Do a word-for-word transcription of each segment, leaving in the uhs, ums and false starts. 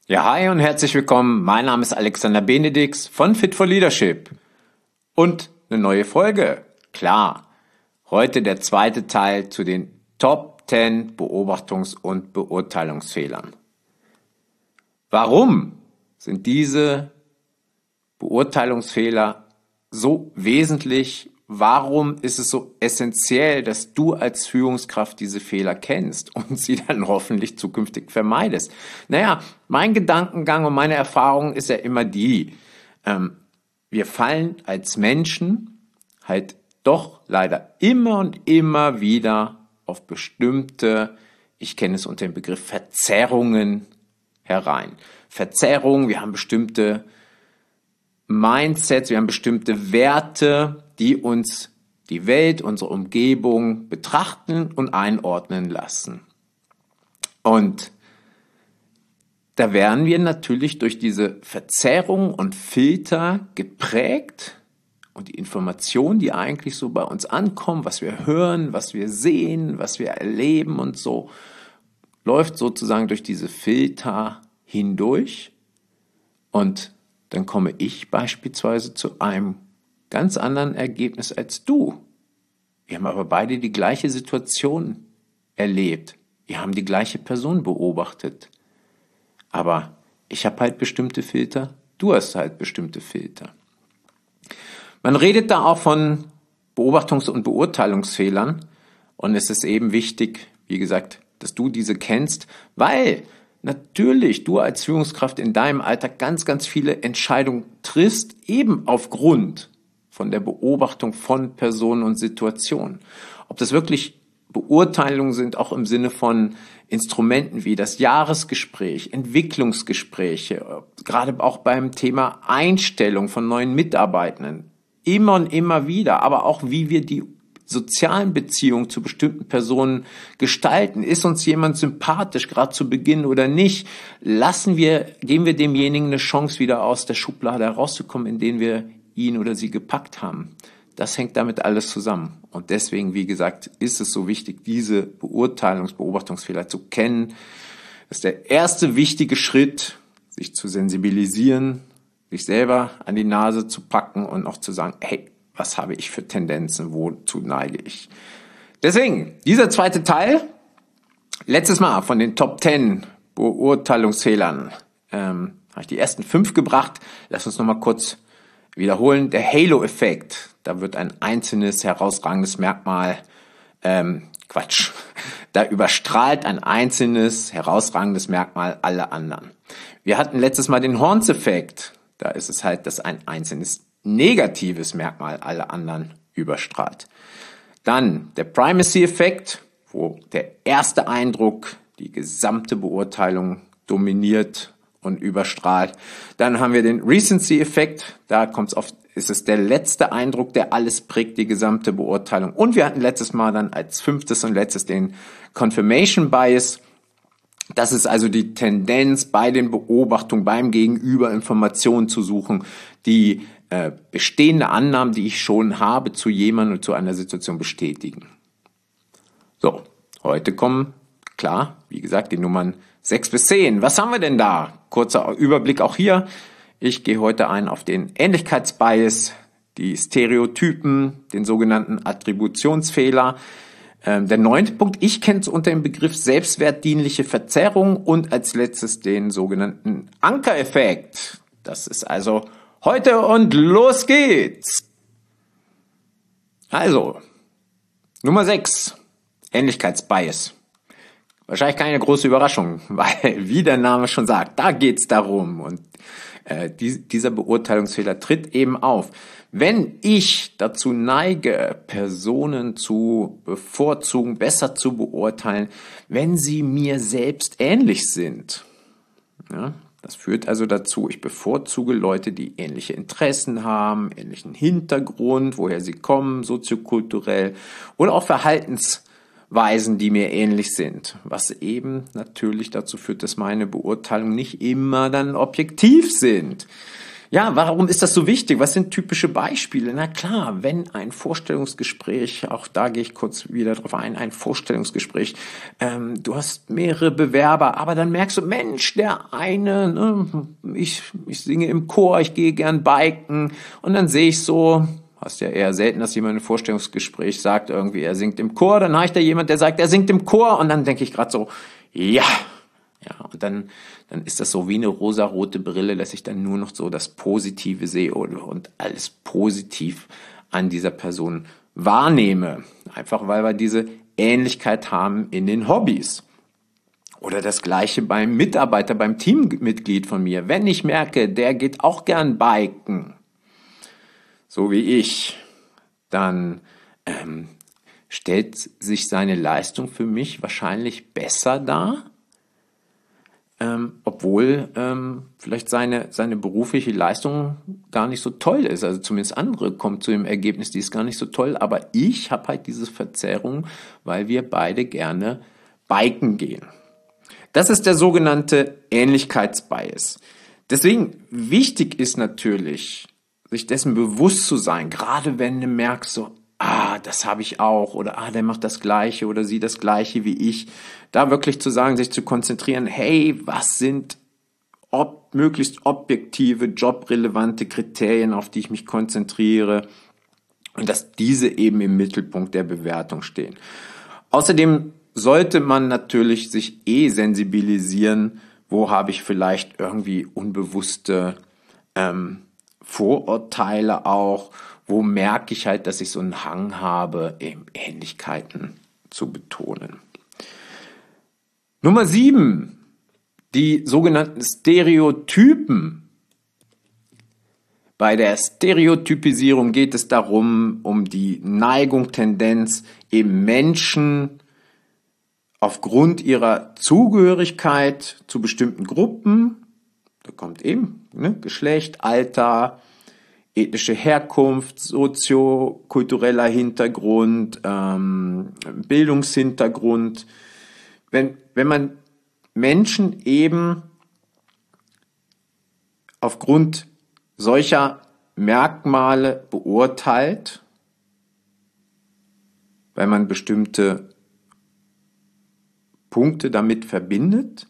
Ja, hi und herzlich willkommen. Mein Name ist Alexander Benedix von Fit for Leadership. Und eine neue Folge. Klar, heute der zweite Teil zu den Top zehn Beobachtungs- und Beurteilungsfehlern. Warum sind diese Beurteilungsfehler so wesentlich? Warum ist es so essentiell, dass du als Führungskraft diese Fehler kennst und sie dann hoffentlich zukünftig vermeidest? Naja, mein Gedankengang und meine Erfahrung ist ja immer die, ähm, wir fallen als Menschen halt doch leider immer und immer wieder auf bestimmte, ich kenne es unter dem Begriff Verzerrungen herein. Verzerrungen, wir haben bestimmte Mindsets, wir haben bestimmte Werte, die uns die Welt, unsere Umgebung betrachten und einordnen lassen. Und da werden wir natürlich durch diese Verzerrung und Filter geprägt und die Informationen, die eigentlich so bei uns ankommen, was wir hören, was wir sehen, was wir erleben und so, läuft sozusagen durch diese Filter hindurch und dann komme ich beispielsweise zu einem ganz anderen Ergebnis als du. Wir haben aber beide die gleiche Situation erlebt. Wir haben die gleiche Person beobachtet. Aber ich habe halt bestimmte Filter, du hast halt bestimmte Filter. Man redet da auch von Beobachtungs- und Beurteilungsfehlern und es ist eben wichtig, wie gesagt, dass du diese kennst, weil natürlich du als Führungskraft in deinem Alltag ganz, ganz viele Entscheidungen triffst, eben aufgrund von der Beobachtung von Personen und Situationen. Ob das wirklich Beurteilungen sind, auch im Sinne von Instrumenten wie das Jahresgespräch, Entwicklungsgespräche, gerade auch beim Thema Einstellung von neuen Mitarbeitenden, immer und immer wieder, aber auch wie wir die sozialen Beziehungen zu bestimmten Personen gestalten. Ist uns jemand sympathisch, gerade zu Beginn oder nicht? Lassen wir, geben wir demjenigen eine Chance, wieder aus der Schublade herauszukommen, in denen wir ihn oder sie gepackt haben. Das hängt damit alles zusammen. Und deswegen, wie gesagt, ist es so wichtig, diese Beurteilungs-, Beobachtungsfehler zu kennen. Das ist der erste wichtige Schritt, sich zu sensibilisieren, sich selber an die Nase zu packen und auch zu sagen, hey, was habe ich für Tendenzen, wozu neige ich? Deswegen, dieser zweite Teil, letztes Mal von den Top zehn Beurteilungsfehlern, ähm, habe ich die ersten fünf gebracht. Lass uns nochmal kurz wiederholen. Der Halo-Effekt, da wird ein einzelnes herausragendes Merkmal, ähm, Quatsch, da überstrahlt ein einzelnes herausragendes Merkmal alle anderen. Wir hatten letztes Mal den Horns-Effekt, da ist es halt, dass ein einzelnes negatives Merkmal alle anderen überstrahlt. Dann der Primacy-Effekt, wo der erste Eindruck die gesamte Beurteilung dominiert und überstrahlt. Dann haben wir den Recency-Effekt, da kommt's oft, ist es der letzte Eindruck, der alles prägt, die gesamte Beurteilung. Und wir hatten letztes Mal dann als fünftes und letztes den Confirmation Bias. Das ist also die Tendenz bei den Beobachtungen, beim Gegenüber Informationen zu suchen, die äh, bestehende Annahmen, die ich schon habe, zu jemandem und zu einer Situation bestätigen. So, heute kommen, klar, wie gesagt, die Nummern sechs bis zehn. Was haben wir denn da? Kurzer Überblick auch hier. Ich gehe heute ein auf den Ähnlichkeitsbias, die Stereotypen, den sogenannten Attributionsfehler. Ähm, der neunte Punkt, ich kenne es unter dem Begriff selbstwertdienliche Verzerrung und als letztes den sogenannten Ankereffekt. Das ist also heute und los geht's. Also, Nummer sechs, Ähnlichkeitsbias. Wahrscheinlich keine große Überraschung, weil, wie der Name schon sagt, da geht's darum. Und äh, die, dieser Beurteilungsfehler tritt eben auf. Wenn ich dazu neige, Personen zu bevorzugen, besser zu beurteilen, wenn sie mir selbst ähnlich sind. Ja, das führt also dazu, ich bevorzuge Leute, die ähnliche Interessen haben, ähnlichen Hintergrund, woher sie kommen, soziokulturell oder auch Verhaltensweisen, die mir ähnlich sind, was eben natürlich dazu führt, dass meine Beurteilungen nicht immer dann objektiv sind. Ja, warum ist das so wichtig? Was sind typische Beispiele? Na klar, wenn ein Vorstellungsgespräch, auch da gehe ich kurz wieder drauf ein, ein Vorstellungsgespräch, ähm, du hast mehrere Bewerber, aber dann merkst du, Mensch, der eine, ne, ich, ich singe im Chor, ich gehe gern biken und dann sehe ich so, hast ja eher selten, dass jemand im Vorstellungsgespräch sagt, irgendwie, er singt im Chor, dann habe ich da jemand, der sagt, er singt im Chor und dann denke ich gerade so, ja, ja, und dann, dann ist das so wie eine rosarote Brille, dass ich dann nur noch so das Positive sehe und, und alles positiv an dieser Person wahrnehme. Einfach weil wir diese Ähnlichkeit haben in den Hobbys. Oder das Gleiche beim Mitarbeiter, beim Teammitglied von mir. Wenn ich merke, der geht auch gern biken, so wie ich, dann ähm, stellt sich seine Leistung für mich wahrscheinlich besser dar, Ähm, obwohl ähm, vielleicht seine, seine berufliche Leistung gar nicht so toll ist. Also zumindest andere kommen zu dem Ergebnis, die ist gar nicht so toll. Aber ich habe halt diese Verzerrung, weil wir beide gerne biken gehen. Das ist der sogenannte Ähnlichkeitsbias. Deswegen wichtig ist natürlich, sich dessen bewusst zu sein, gerade wenn du merkst, so, ah, das habe ich auch, oder ah, der macht das Gleiche oder sie das Gleiche wie ich. Da wirklich zu sagen, sich zu konzentrieren, hey, was sind ob, möglichst objektive, jobrelevante Kriterien, auf die ich mich konzentriere und dass diese eben im Mittelpunkt der Bewertung stehen. Außerdem sollte man natürlich sich eh sensibilisieren, wo habe ich vielleicht irgendwie unbewusste ähm, Vorurteile auch, wo merke ich halt, dass ich so einen Hang habe, eben Ähnlichkeiten zu betonen. Nummer sieben, die sogenannten Stereotypen. Bei der Stereotypisierung geht es darum, um die Neigung, Tendenz, eben Menschen aufgrund ihrer Zugehörigkeit zu bestimmten Gruppen, da kommt eben ne, Geschlecht, Alter, ethnische Herkunft, soziokultureller Hintergrund, ähm, Bildungshintergrund. Wenn, wenn man Menschen eben aufgrund solcher Merkmale beurteilt, weil man bestimmte Punkte damit verbindet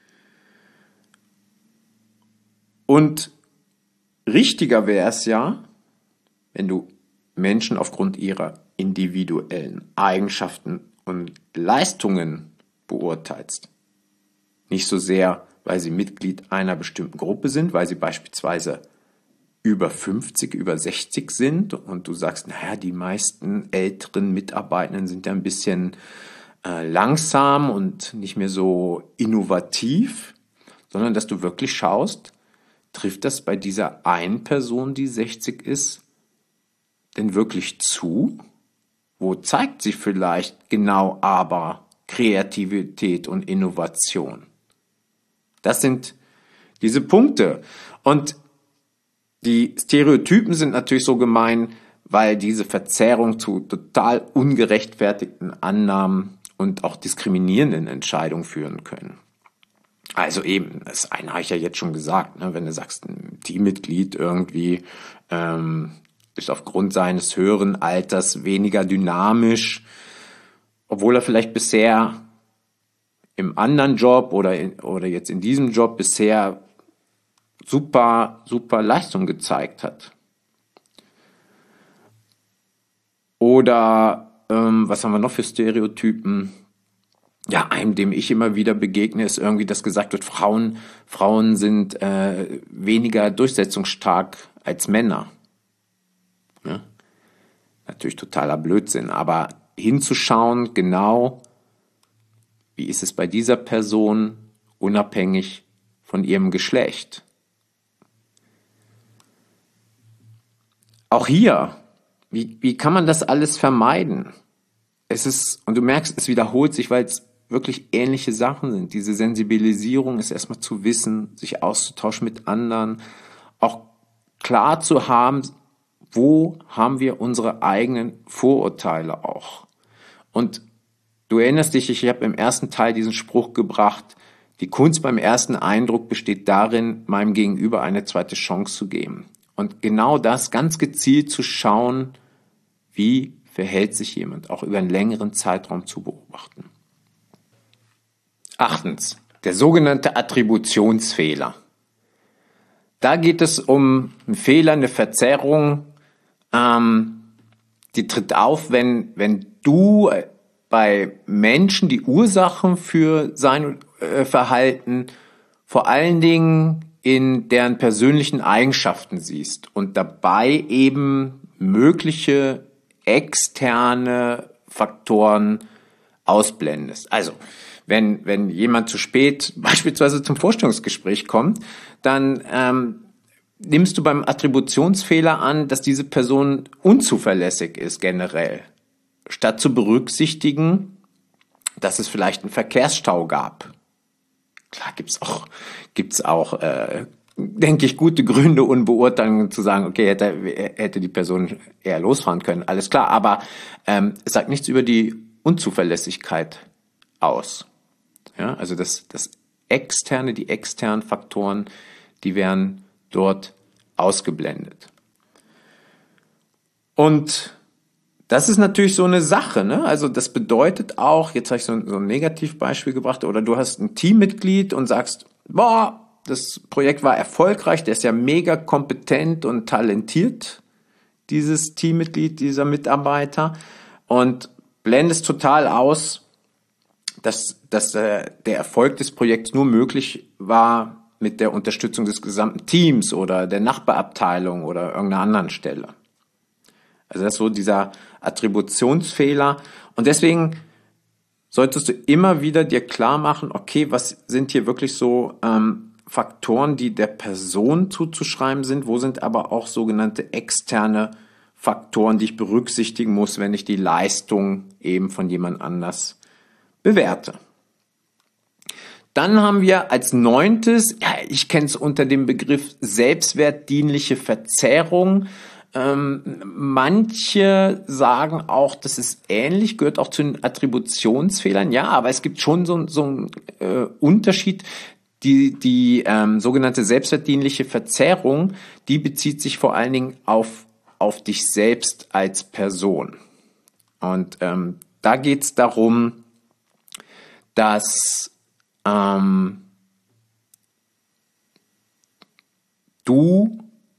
und richtiger wäre es ja, wenn du Menschen aufgrund ihrer individuellen Eigenschaften und Leistungen beurteilst. Nicht so sehr, weil sie Mitglied einer bestimmten Gruppe sind, weil sie beispielsweise über fünfzig, über sechzig sind und du sagst, naja, die meisten älteren Mitarbeitenden sind ja ein bisschen äh, langsam und nicht mehr so innovativ, sondern dass du wirklich schaust, trifft das bei dieser einen Person, die sechzig ist, denn wirklich zu? Wo zeigt sie vielleicht genau aber Kreativität und Innovation? Das sind diese Punkte. Und die Stereotypen sind natürlich so gemein, weil diese Verzerrung zu total ungerechtfertigten Annahmen und auch diskriminierenden Entscheidungen führen können. Also eben, das eine habe ich ja jetzt schon gesagt, ne, wenn du sagst, ein Teammitglied irgendwie ähm, ist aufgrund seines höheren Alters weniger dynamisch, obwohl er vielleicht bisher im anderen Job oder, in, oder jetzt in diesem Job bisher super, super Leistung gezeigt hat. Oder ähm, was haben wir noch für Stereotypen? Ja, einem, dem ich immer wieder begegne, ist irgendwie, dass gesagt wird, Frauen, Frauen sind äh, weniger durchsetzungsstark als Männer. Ja? Natürlich totaler Blödsinn, aber hinzuschauen, genau, wie ist es bei dieser Person, unabhängig von ihrem Geschlecht. Auch hier, wie, wie kann man das alles vermeiden? Es ist, und du merkst, es wiederholt sich, weil es wirklich ähnliche Sachen sind. Diese Sensibilisierung ist erstmal zu wissen, sich auszutauschen mit anderen, auch klar zu haben, wo haben wir unsere eigenen Vorurteile auch. Und du erinnerst dich, ich habe im ersten Teil diesen Spruch gebracht, Die Kunst beim ersten Eindruck besteht darin, meinem Gegenüber eine zweite Chance zu geben. Und genau das ganz gezielt zu schauen, wie verhält sich jemand, auch über einen längeren Zeitraum zu beobachten. Achtens, der sogenannte Attributionsfehler. Da geht es um einen Fehler, eine Verzerrung, ähm, die tritt auf, wenn, wenn du bei Menschen die Ursachen für sein äh, Verhalten vor allen Dingen in deren persönlichen Eigenschaften siehst und dabei eben mögliche externe Faktoren ausblendest. Also, wenn, wenn jemand zu spät beispielsweise zum Vorstellungsgespräch kommt, dann ähm, nimmst du beim Attributionsfehler an, dass diese Person unzuverlässig ist generell, statt zu berücksichtigen, dass es vielleicht einen Verkehrsstau gab. Klar gibt's auch, gibt's auch, äh, denke ich, gute Gründe und Beurteilungen zu sagen, okay, hätte, hätte die Person eher losfahren können, alles klar. Aber ähm, es sagt nichts über die Unzuverlässigkeit aus. Ja, also das, das externe, die externen Faktoren, die werden dort ausgeblendet. Und das ist natürlich so eine Sache, ne? Also das bedeutet auch, jetzt habe ich so ein, so ein Negativbeispiel gebracht, oder du hast ein Teammitglied und sagst, boah, das Projekt war erfolgreich, der ist ja mega kompetent und talentiert, dieses Teammitglied, dieser Mitarbeiter, und blendest total aus, dass, dass äh, der Erfolg des Projekts nur möglich war mit der Unterstützung des gesamten Teams oder der Nachbarabteilung oder irgendeiner anderen Stelle. Also das ist so dieser Attributionsfehler. Und deswegen solltest du immer wieder dir klar machen, okay, was sind hier wirklich so ähm, Faktoren, die der Person zuzuschreiben sind, wo sind aber auch sogenannte externe Faktoren, die ich berücksichtigen muss, wenn ich die Leistung eben von jemand anders bewerte. Dann haben wir als neuntes, ja, ich kenne es unter dem Begriff selbstwertdienliche Verzerrung. Ähm, manche sagen auch, das ist ähnlich, gehört auch zu den Attributionsfehlern. Ja, aber es gibt schon so, so einen äh, Unterschied. Die, die ähm, sogenannte selbstwertdienliche Verzerrung, die bezieht sich vor allen Dingen auf, auf dich selbst als Person. Und ähm, da geht es darum, dass ähm, du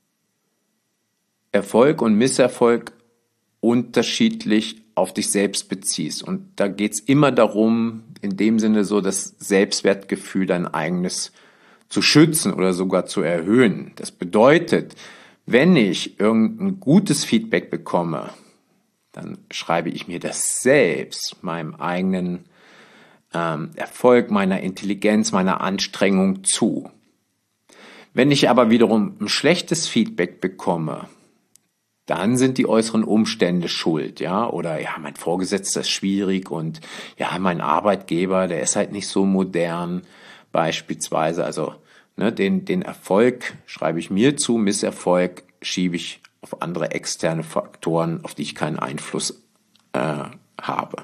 Erfolg und Misserfolg unterschiedlich auf dich selbst beziehst. Und da geht es immer darum, in dem Sinne so das Selbstwertgefühl, dein eigenes zu schützen oder sogar zu erhöhen. Das bedeutet, wenn ich irgendein gutes Feedback bekomme, dann schreibe ich mir das selbst, meinem eigenen ähm, Erfolg, meiner Intelligenz, meiner Anstrengung zu. Wenn ich aber wiederum ein schlechtes Feedback bekomme, dann sind die äußeren Umstände schuld, ja, oder ja, mein Vorgesetzter ist schwierig und ja, mein Arbeitgeber, der ist halt nicht so modern, beispielsweise. Also ne, den, den Erfolg schreibe ich mir zu, Misserfolg schiebe ich auf andere externe Faktoren, auf die ich keinen Einfluss äh, habe.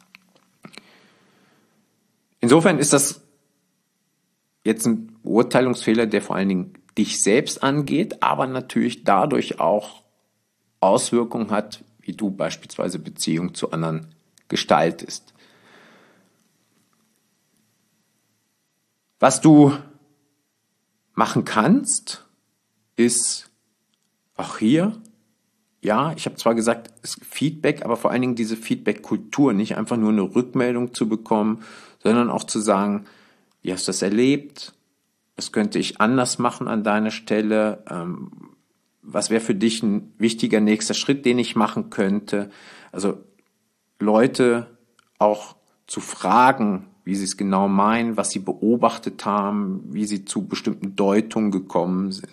Insofern ist das jetzt ein Beurteilungsfehler, der vor allen Dingen dich selbst angeht, aber natürlich dadurch auch Auswirkungen hat, wie du beispielsweise Beziehungen zu anderen gestaltest. Was du machen kannst, ist auch hier, ja, ich habe zwar gesagt, es ist Feedback, aber vor allen Dingen diese Feedback-Kultur, nicht einfach nur eine Rückmeldung zu bekommen, sondern auch zu sagen, wie hast du das erlebt? Was könnte ich anders machen an deiner Stelle? Ähm, was wäre für dich ein wichtiger nächster Schritt, den ich machen könnte? Also Leute auch zu fragen, wie sie es genau meinen, was sie beobachtet haben, wie sie zu bestimmten Deutungen gekommen sind.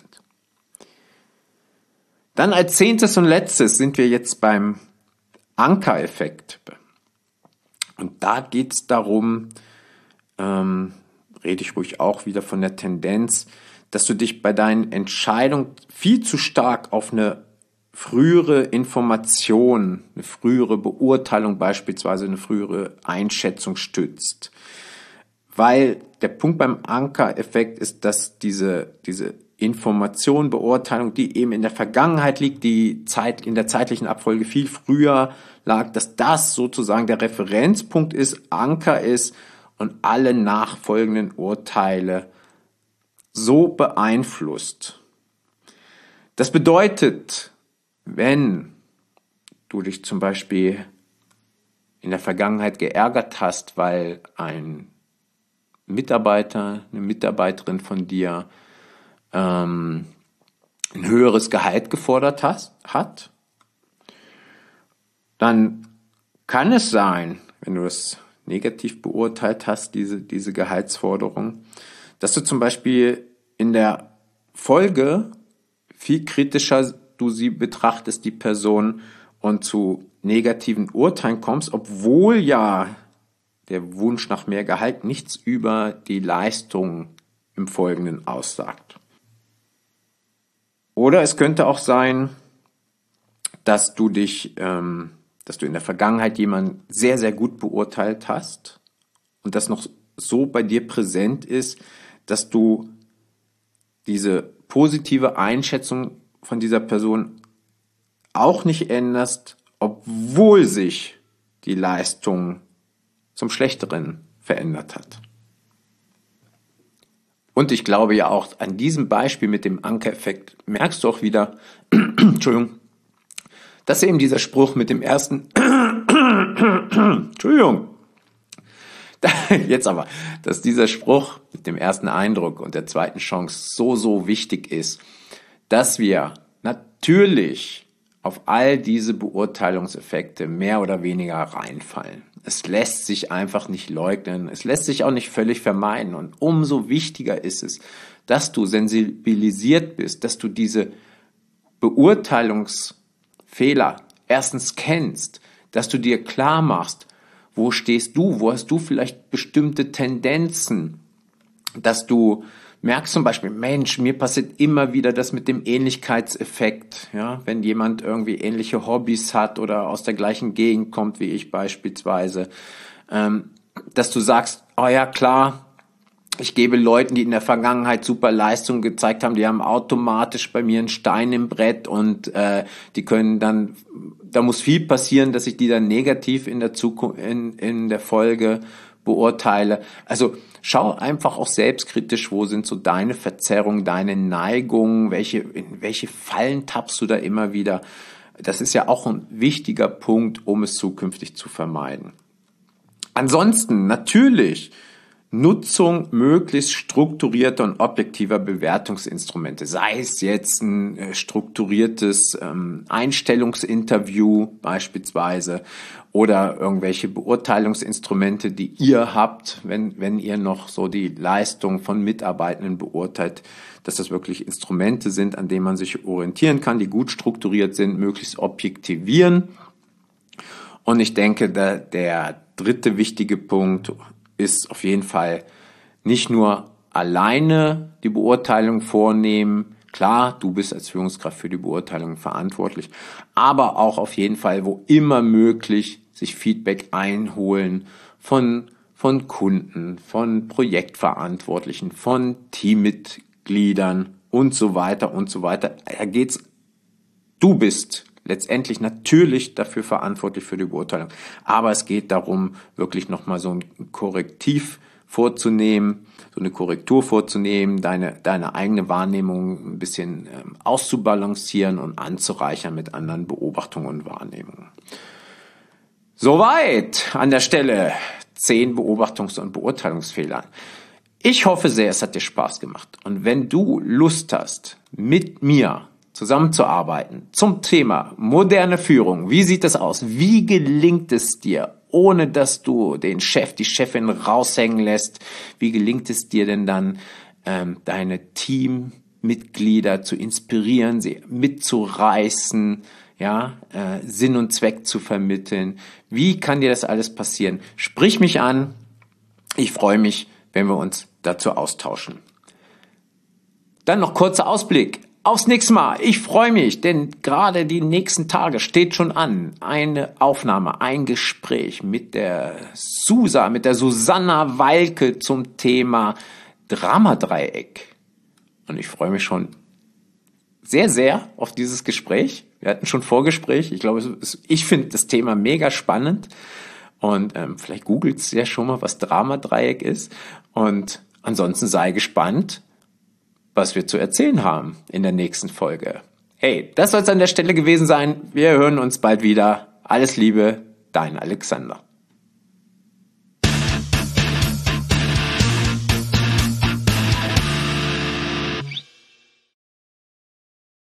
Dann als zehntes und letztes sind wir jetzt beim Ankereffekt. Und da geht es darum, ähm, rede ich ruhig auch wieder von der Tendenz, dass du dich bei deinen Entscheidungen viel zu stark auf eine frühere Information, eine frühere Beurteilung beispielsweise, eine frühere Einschätzung stützt. weil der Punkt beim Anker-Effekt ist, dass diese, diese Information, Beurteilung, die eben in der Vergangenheit liegt, die Zeit, in der zeitlichen Abfolge viel früher lag, dass das sozusagen der Referenzpunkt ist, Anker ist und alle nachfolgenden Urteile so beeinflusst. Das bedeutet, wenn du dich zum Beispiel in der Vergangenheit geärgert hast, weil ein Mitarbeiter, eine Mitarbeiterin von dir ähm, ein höheres Gehalt gefordert hast, hat, dann kann es sein, wenn du es negativ beurteilt hast, diese, diese Gehaltsforderung, dass du zum Beispiel in der Folge viel kritischer du sie betrachtest, die Person, und zu negativen Urteilen kommst, obwohl ja der Wunsch nach mehr Gehalt nichts über die Leistung im Folgenden aussagt. Oder es könnte auch sein, dass du dich, ähm, dass du in der Vergangenheit jemanden sehr, sehr gut beurteilt hast und das noch so bei dir präsent ist, dass du diese positive Einschätzung von dieser Person auch nicht änderst, obwohl sich die Leistung zum Schlechteren verändert hat. Und ich glaube ja auch an diesem Beispiel mit dem Anker-Effekt merkst du auch wieder, Entschuldigung, dass eben dieser Spruch mit dem ersten, Entschuldigung, jetzt aber, dass dieser Spruch mit dem ersten Eindruck und der zweiten Chance so, so wichtig ist, dass wir natürlich auf all diese Beurteilungseffekte mehr oder weniger reinfallen. Es lässt sich einfach nicht leugnen, es lässt sich auch nicht völlig vermeiden und umso wichtiger ist es, dass du sensibilisiert bist, dass du diese Beurteilungsfehler erstens kennst, dass du dir klar machst, wo stehst du, wo hast du vielleicht bestimmte Tendenzen, dass du merkst zum Beispiel, Mensch, mir passiert immer wieder das mit dem Ähnlichkeitseffekt, ja, wenn jemand irgendwie ähnliche Hobbys hat oder aus der gleichen Gegend kommt wie ich beispielsweise, ähm, dass du sagst, oh ja, klar, ich gebe Leuten, die in der Vergangenheit super Leistungen gezeigt haben, die haben automatisch bei mir einen Stein im Brett und äh, die können dann, da muss viel passieren, dass ich die dann negativ in der Zukunft, in, in der Folge beurteile. Also schau einfach auch selbstkritisch, wo sind so deine Verzerrungen, deine Neigungen, welche, in welche Fallen tappst du da immer wieder. Das ist ja auch ein wichtiger Punkt, um es zukünftig zu vermeiden. Ansonsten natürlich Nutzung möglichst strukturierter und objektiver Bewertungsinstrumente, sei es jetzt ein äh, strukturiertes ähm, Einstellungsinterview beispielsweise oder irgendwelche Beurteilungsinstrumente, die ihr habt, wenn, wenn ihr noch so die Leistung von Mitarbeitenden beurteilt, dass das wirklich Instrumente sind, an denen man sich orientieren kann, die gut strukturiert sind, möglichst objektivieren. Und ich denke, der, der dritte wichtige Punkt ist auf jeden Fall nicht nur alleine die Beurteilung vornehmen. Klar, du bist als Führungskraft für die Beurteilung verantwortlich, aber auch auf jeden Fall, wo immer möglich, sich Feedback einholen von, von Kunden, von Projektverantwortlichen, von Teammitgliedern und so weiter und so weiter. Da geht's, du bist letztendlich natürlich dafür verantwortlich für die Beurteilung. Aber es geht darum, wirklich nochmal so ein Korrektiv vorzunehmen, so eine Korrektur vorzunehmen, deine, deine eigene Wahrnehmung ein bisschen ähm, auszubalancieren und anzureichern mit anderen Beobachtungen und Wahrnehmungen. Soweit an der Stelle zehn Beobachtungs- und Beurteilungsfehler. Ich hoffe sehr, es hat dir Spaß gemacht. Und wenn du Lust hast, mit mir zusammenzuarbeiten zum Thema moderne Führung. Wie sieht das aus? Wie gelingt es dir, ohne dass du den Chef, die Chefin raushängen lässt? Wie gelingt es dir denn dann, ähm, deine Teammitglieder zu inspirieren, sie mitzureißen, ja, äh, Sinn und Zweck zu vermitteln? Wie kann dir das alles passieren? Sprich mich an. Ich freue mich, wenn wir uns dazu austauschen. Dann noch kurzer Ausblick. aufs nächste Mal. Ich freue mich, denn gerade die nächsten Tage steht schon an. Eine Aufnahme, ein Gespräch mit der Susa, mit der Susanna Weilke zum Thema Dramadreieck. Und ich freue mich schon sehr, sehr auf dieses Gespräch. Wir hatten schon Vorgespräch. Ich glaube, ich finde das Thema mega spannend. Und ähm, vielleicht googelt es ja schon mal, was Dramadreieck ist. Und ansonsten sei gespannt, was wir zu erzählen haben in der nächsten Folge. Hey, das soll es an der Stelle gewesen sein. Wir hören uns bald wieder. Alles Liebe, dein Alexander.